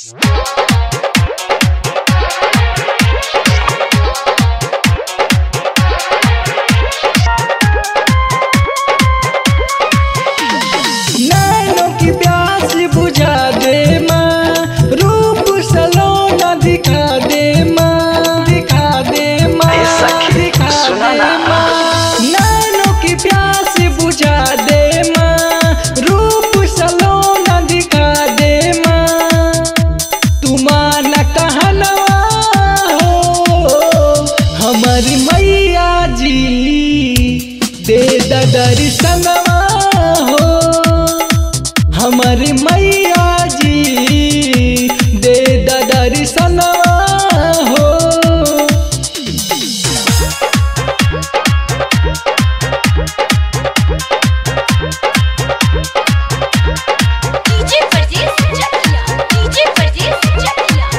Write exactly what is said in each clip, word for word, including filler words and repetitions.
नैनों की प्यास बुझा दे माँ, रूप सलोना दिखा दे माँ, दिखा दे माँ, दिखा दे माँ। नैनों की प्यास बुझा दे माँ, रूप सलोना दिखा दे माँ। तुम्हारा कहनवा हो हमारी मैया जी, दे दा दर्शनवा हो हमारी मैया जी, दे दा दर्शनवा हो। डीजे परदेस चकिया, डीजे परदेस चकिया।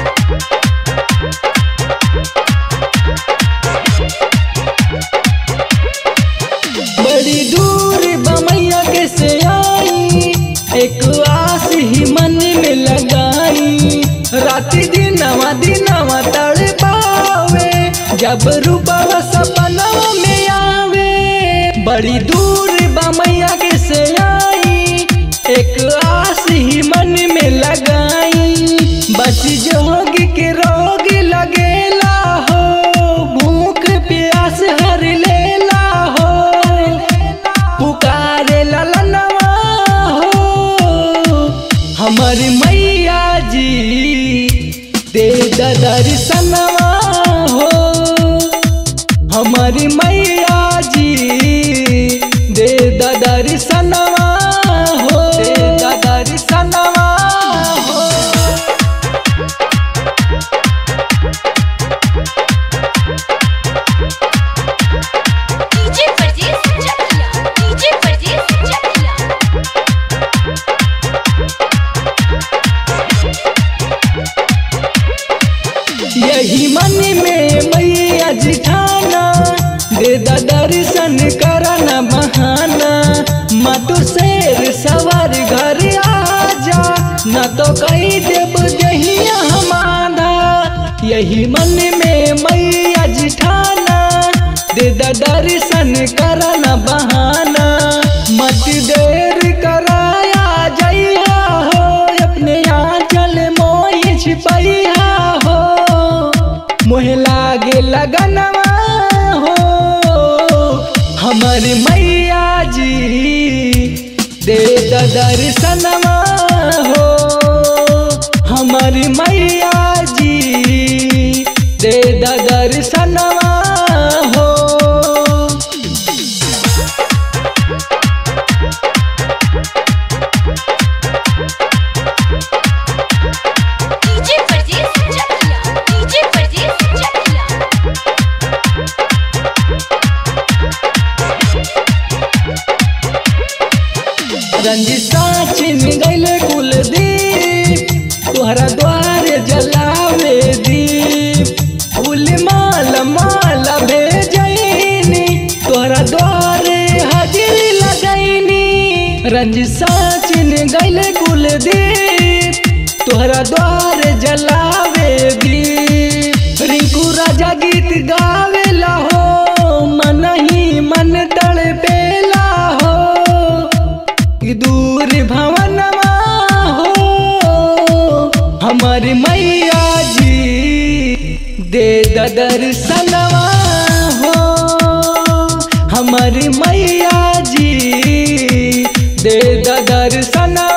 बड़ी दूर बमैया कैसे आई, एक आस ही मन में लगाई। राति दिनवा दिनवा तड़ पावे, जब रूपवा सपनवा में आवे। बड़ी दूर बमैया कैसे आई, एक आस ही मन में लगाई। बस जोग के रोग लगेला हो, भूख प्यास हर लेला हो। पुकारे ललनवा हो हमारी मैया जी, दे दा दर्शनवा हो हमारी मैया जी, दे दा दर्शनवा हो, दे दा दर्शनवा हो। डीजे परदेस चकिया, डीजे परदेस चकिया। यही मन में मैया जिठाना, दे दा दर्शन करना बहाना। माँ तो शेर सवार घर आजा, न तो कही देव जहिया हमारा। यही मन में मैया जिठाना, दे दा दर्शन करना बहाना। मत देर कराया जइया हो, अपने यहाँ चल मोहि छिपैया हो। मोहे लागे लगनवा हो हमारी मैया जी, दे दा दर्शनवा हो हमारी मैया जी, दे दा दर्शनवा हो। डीजे परदेस चकिया, डीजे परदेस चकिया। रंजिता छिन गइले कुलदीप, तोहरा द्वार जलावे दीप। फूल माल माल भेजैनी, तोहरा द्वारे हाजिरी लगैनी। रंजिता छिन गइले कुलदीप, तोहरा द्वार जलावे दीप। रिंकू राजा गीत गावेला हो, मन ही मन तड़पेला हो। दूर भवनवा हो हमारी मैया जी, दे दा दर्शनवा हो हमारी मैया जी, दे दा दर्शनवा।